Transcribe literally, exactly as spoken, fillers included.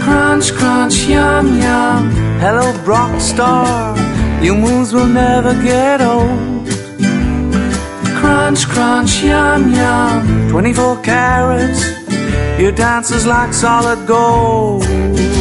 Crunch, crunch, yum, yum. Hello, Brock Star, your moves will never get old. Crunch, crunch, yum, yum. Twenty-four carats, your dance is like solid gold.